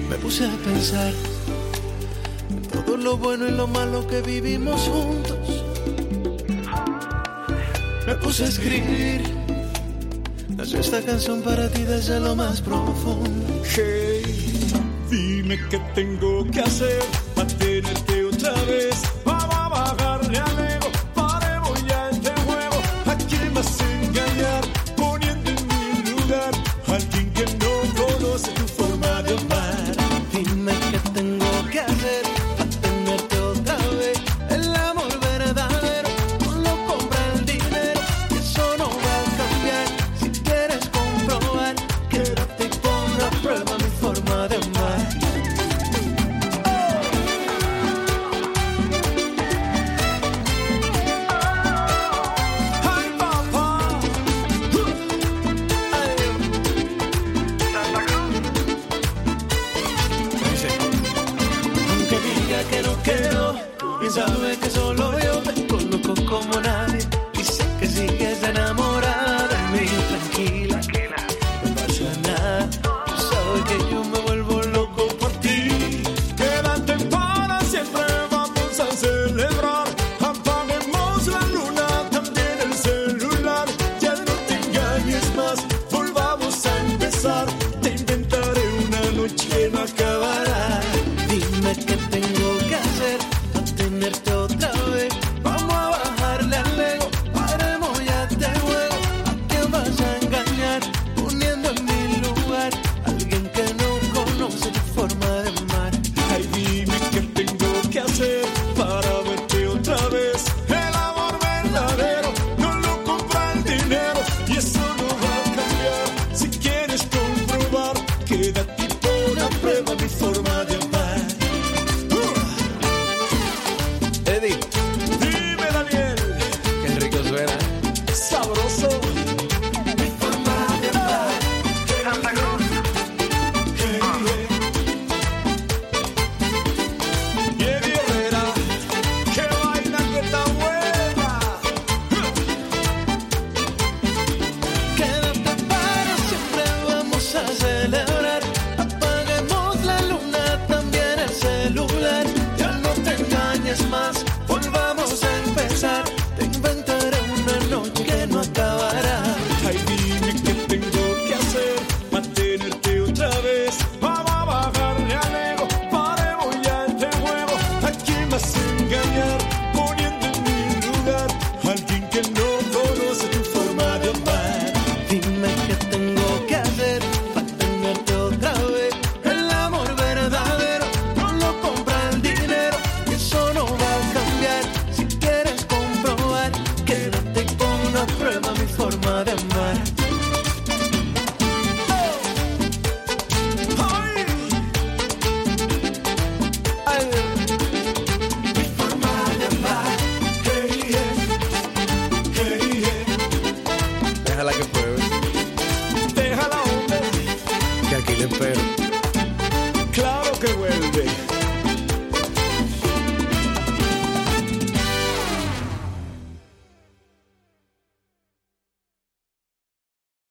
Me puse a pensar en todo lo bueno y lo malo que vivimos juntos. Me puse a escribir, nació esta canción para ti desde lo más profundo. Hey, dime qué tengo que hacer para tenerte otra vez. Vamos a bajarle al ego, paremos ya este juego. ¿A quién vas a engañar poniendo en mi lugar a alguien que no conoce tu forma de amar? Dime qué tengo que hacer para tenerte otra vez. El amor verdadero no lo compra el dinero, y eso no va a cambiar. Si quieres comprobar, quédate y pon a prueba mi forma de amar. Ay, papá. Aunque diga que no quiero, bien sabe que solo yo te conozco como nadie. Y sé que sigues enamorada de mí. Tranquila, no pasa nada. Tú sabes que yo me vuelvo loco por ti. Quédate para siempre, vamos a celebrar. Apaguemos la luna, también el celular. Ya no te engañes más, volvamos a empezar. Te inventaré una noche que no acabará. Dime qué tengo que hacer para tenerte otra vez. Vamos a bajarle al ego, paremos ya este juego. ¿A quién vas a engañar poniendo en mi lugar a alguien que no conoce tu forma de amar? Ay, dime qué tengo que hacer para verte otra vez. El amor verdadero no lo compra el dinero, y eso no va a cambiar. Si quieres comprobar, quédate y pon a prueba mi forma de amar. Eddie, Dime, Daniel, qué rico suena. sabroso. Mi forma de amar. Santa Cruz. Y Eddie Herrera, que vaina que está buena. Quédate para siempre, vamos a celebrar. Apaguemos la luna, también el celular. Ya no te engañes más, volvamos a empezar. Te inventaré una noche que no acabará. Ay, dime qué tengo que hacer para tenerte otra vez. Vamos a bajarle al ego, paremos ya este juego. ¿A quién vas a engañar poniendo en mi lugar a alguien que no conoce tu forma de amar? Dime qué tengo que hacer para tenerte otra vez. El amor verdadero no lo compra el dinero, y eso no va a cambiar. Si quieres comprobar, quédate y pon a prueba mi forma de amar. Ay, Ay, mi forma de amar. hey, yeah, hey, yeah. Déjala que pruebe, Déjala, hombre, que aquí le espero. claro que vuelve.